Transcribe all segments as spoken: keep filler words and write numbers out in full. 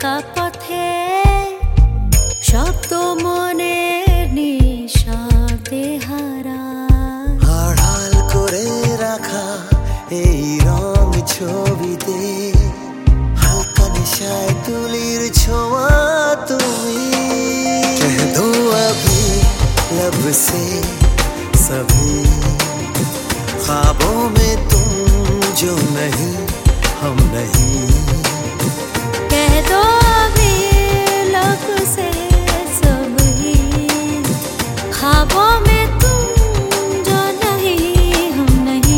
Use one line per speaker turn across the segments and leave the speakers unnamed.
একা পথে শব্দ মনের নিঃশব্দে হারায়।
আড়াল করে রাখা এই রং ছবিতে হালকা নেশায় তুলির ছোঁয়া তুমি। कह दो अभी लब से सभी ख्वाबों में तुम जो नहीं हम नहीं।
कह दो अभी लब से सभी ख्वाबों में तुम जो नहीं हम नहीं।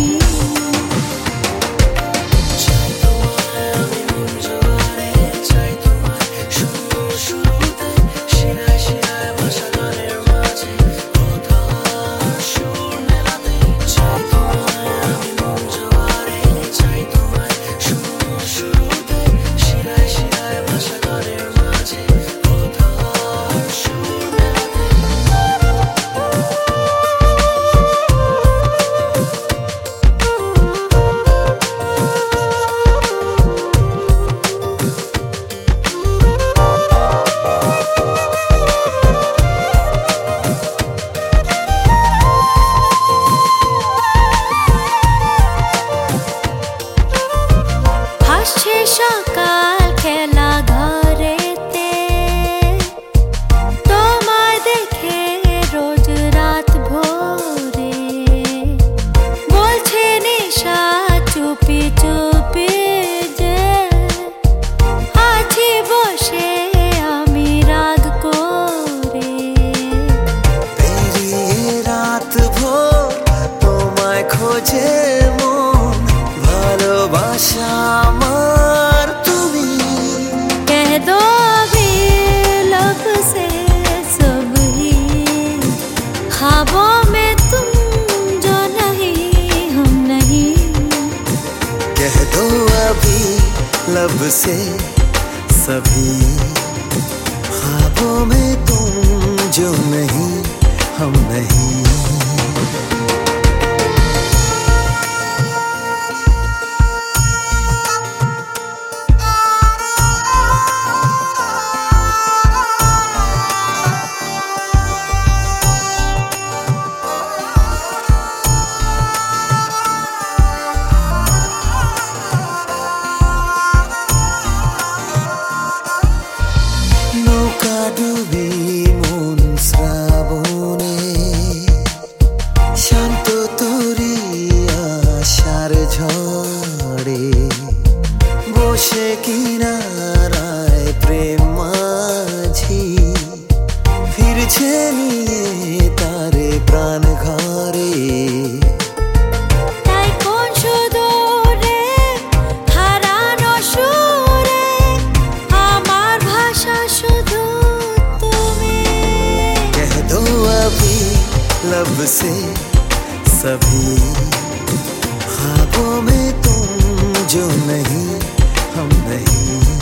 চাই তোমায় আমি মন জোয়ারে, চাই তোমায় শূন্য শুরুতে, শিরায় শিরায় ভাসা গানের মাঝে কথার সুর মেলাতে। চাই তোমায় আমি মন জোয়ারে, চাই তোমায় শূন্য শুরুতে, শিরায় শিরায় ভাসা গানের মাঝে কথার সুর মেলাতে।
হাসছে সকাল খেলা ঘরেতে, তোমায় দেখে রোজ রাত ভোরে বলছে নেশা চুপি চুপি যে আছি বসে আমি রাগ করে।
পেরিয়ে রাত ভোর তোমায় খোঁজে মন, ভালোবাসা আমার তুমি।
कह दो अभी लब से सभी ख्वाबों में तुम जो नहीं हम नहीं।
कह दो अभी लब से सभी ख्वाबों में तुम जो नहीं हम नहीं। নৌকা ডুবি মন শ্রাবণে, শান্ত তরি আশার ঝড়ে বসে কিনারায় প্রেম মাঝি ফিরছে নিয়ে তারে প্রাণ ঘরে।
তাই কোন সুদূরে হারানো সুরে আমার ভাষা শুধু তুমি।
कह दो अभी लब से सभी ख्वाबों में तुम जो नहीं हम नहीं।